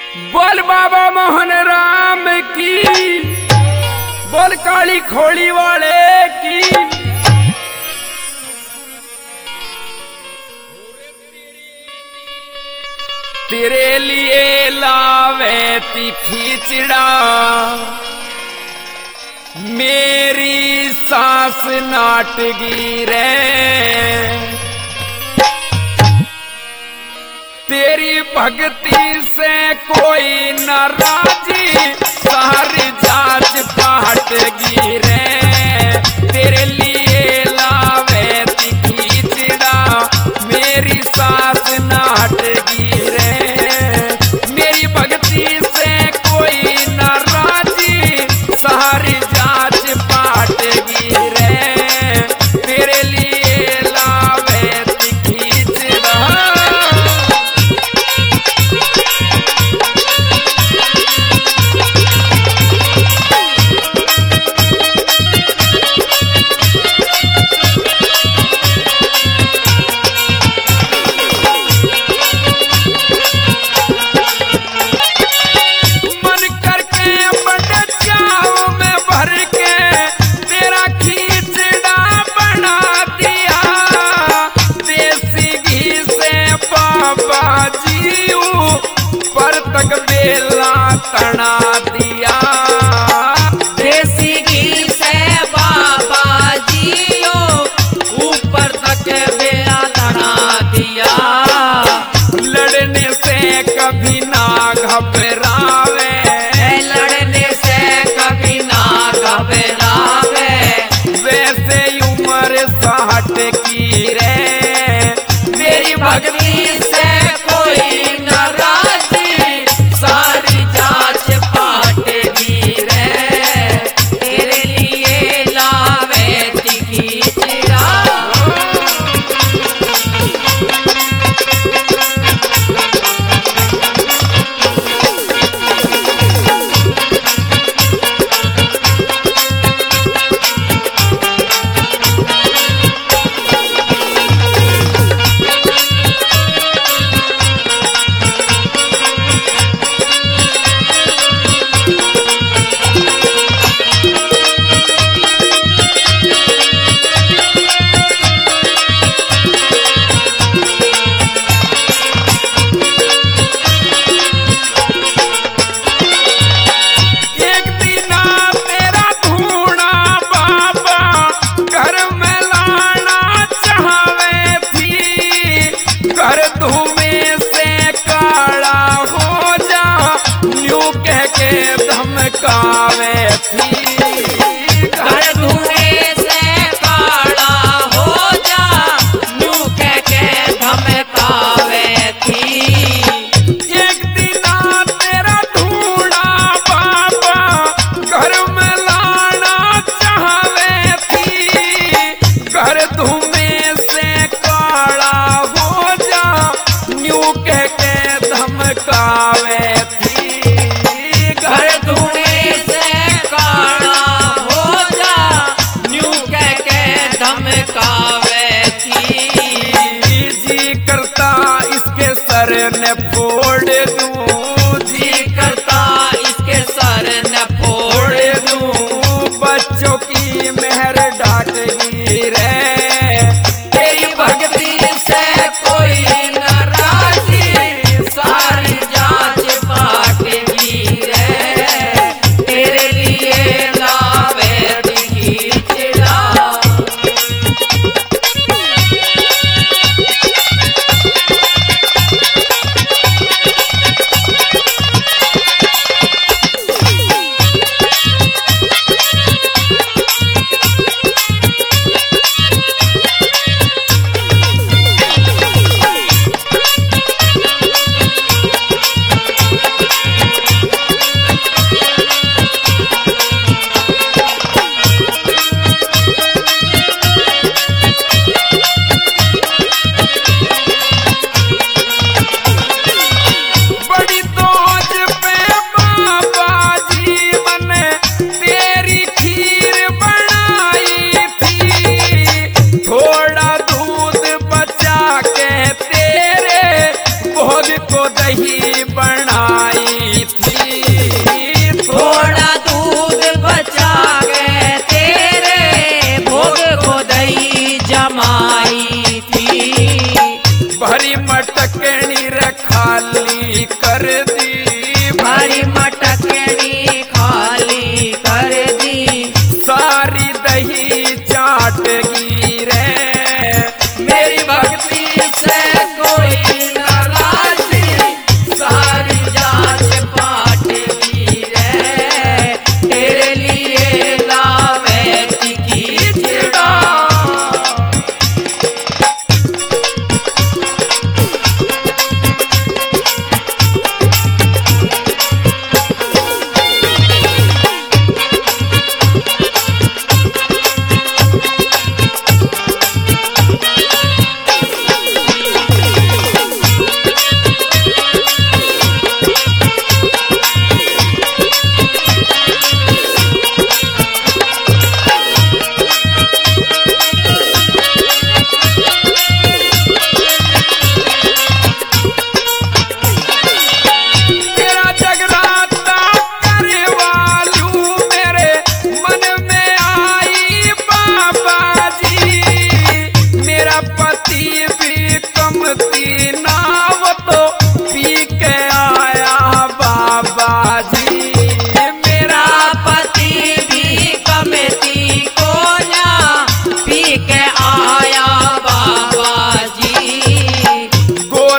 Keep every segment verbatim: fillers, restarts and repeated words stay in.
बोल बाबा मोहन राम की, बोल काली खोड़ी वाले की। तेरे लिए लावे ती खिचड़ा, मेरी सांस नाटगी रे। तेरी भक्ति से कोई नाराजी, सारी जांच पाटगी रे। तेरे लिए लावे ती खिचड़ा, मेरी सांस नाटगी रे। मेरी भक्ति से कोई नाराजी, सारी जांच पाटगी रे। तेरे लिए लावे ती खिचड़ा। बेला तना दिया देसी घी से बाबा जियो, ऊपर तक बेला तना दिया। लड़ने से कभी ना घबरावे, लड़ने से कभी ना घबरावे। वैसे उम्र साठ की रे। मेरी भक्ति से कोई नाराजी, सारी जांच पाटेगी रे। तेरे लिए लावे ती खिचड़ा। धमकावे थी घर धुएं से काला हो जा, न्यू कह के धमकावे थी। एक दिन तेरा ढूंढा बाबा, घर में लाना चाहवे थी। घर धुएं से काला हो जा, न्यू कह के धमकावे थी। घर धुएं से काला हो जा, न्यू कह के धमकावे थी। जी करता इसके सर ने फोड़ दूं, जी करता इसके सर न फोड़ दूं। बच्चों की मेहर डांटगी रे। तेरी भक्ति से कोई नाराजी, सारी जांच पाटेगी रे। तेरे लिए लावे ती खिचड़ा।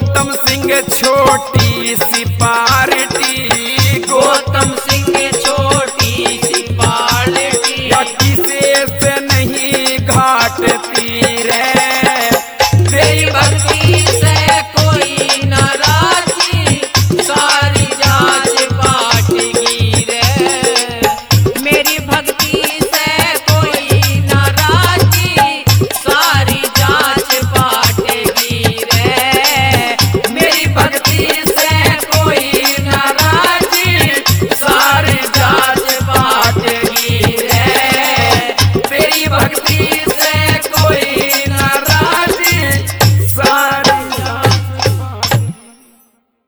उत्तम सिंह छोटी सी पार